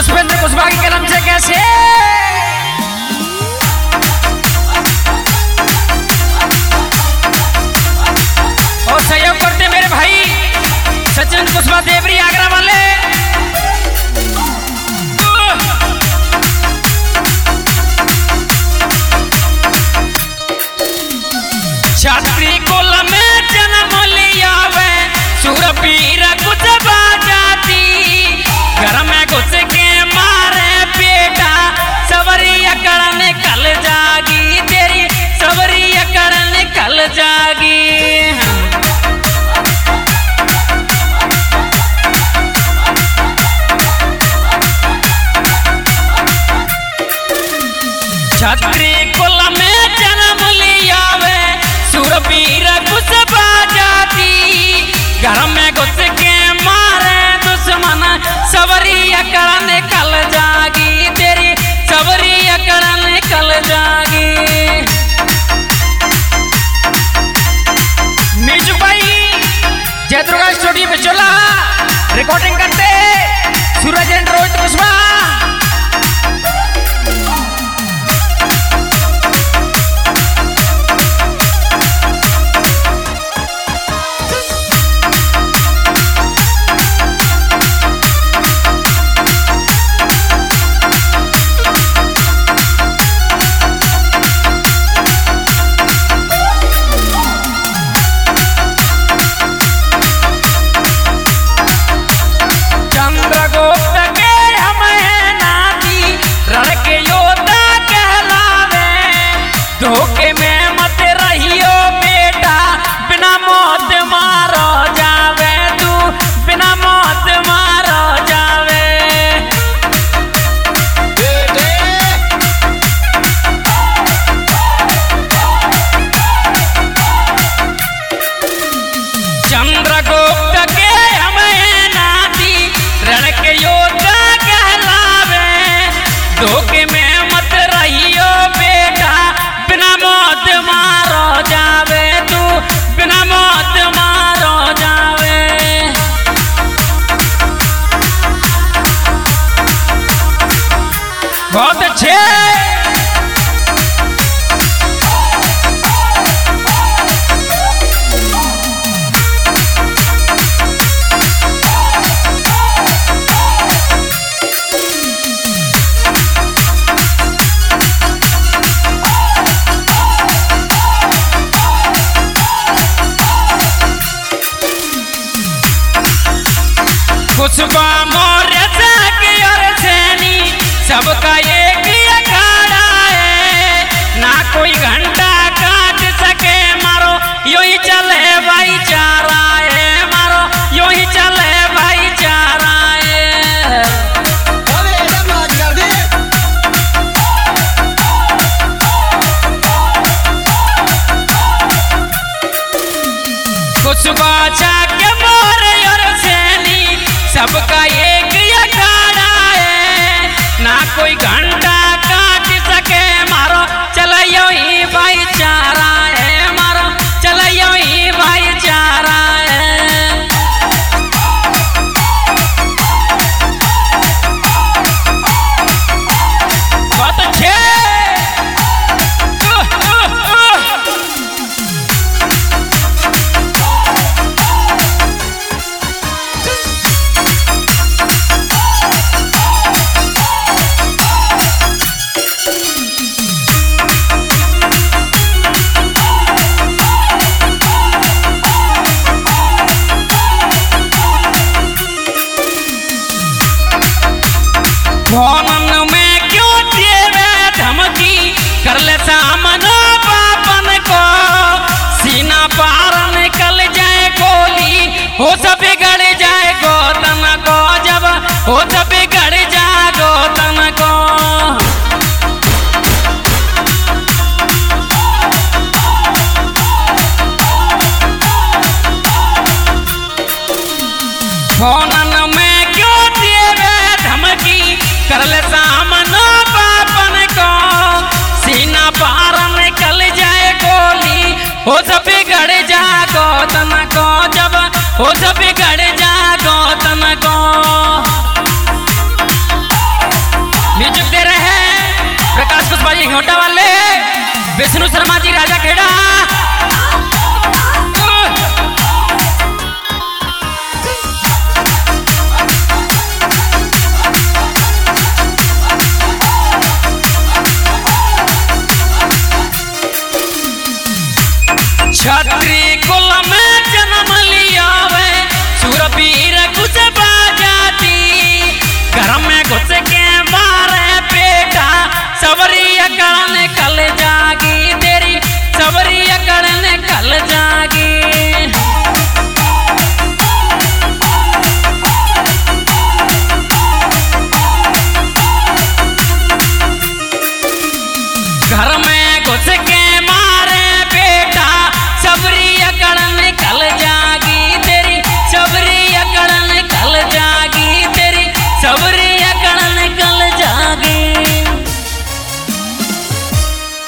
पुष्पेंद्र कुशवाहा के कलम से कैसे और सहयोग करते मेरे भाई सचिन कुशवाहा देवरी आगरा वाले। छात्री कुल में जन्म लिया वे सूरपीर कुछ बाजाती घर में घुस के मारे बेटा सवरी अकड़ निकल जागी तेरी सवरी अकड़ निकल जागी। छात्री कुल में जन्म लिया वे सूरपीर कुछ बाजाती घर में घुस के मारे दुश्मन सवरी अकड़ निकल जागी तेरी सवरी अकड़ निकल जागी। मीजू भाई जय दुर्गा स्टूडियो पे चला रिकॉर्डिंग करते सूरज एंड रोहित कुशवाहा। धोखे में मत रहियो बेटा बिना मौत मारो जावे तू बिना मौत मारो जावे। चंद्रगुप्त के हमें नाती रण के योद्धा कहलावे धोखे में मत रहियो बेटा बिना मौत मारो जावे तू बिना मौत मारो जावे। बहुत अच्छे कुशवाहा मौर्य की और सैनी सबका एक अखाड़ा है ना कोई घंटा काट सके मारो यूं ही चले भाईचारा है मारो यूं ही चले भाईचारा है। कुशवाहा के मौर्य और सैनी सबका एक अखाड़ा है ना कोई घंटा काट सके मारो चलो ही भाईचारा है मारो चलो ही भाईचारा है। बहुत अच्छे फोन में क्यों देवे धमकी कर ले सामनो पापन को सीना पार निकल जाए गोली हो सब बिगड़ जाए गोतन को जब हो सब बिगड़ जाए गोतन को। फोन में क्यों देवे धमकी कर ले सामनो पापन को सीना पार निकल जाए गोली हो सब बिगड़ जा गोतन को जब हो सब बिगड़ जा गोतन को। विष्णु शर्मा जी राजा खेड़ा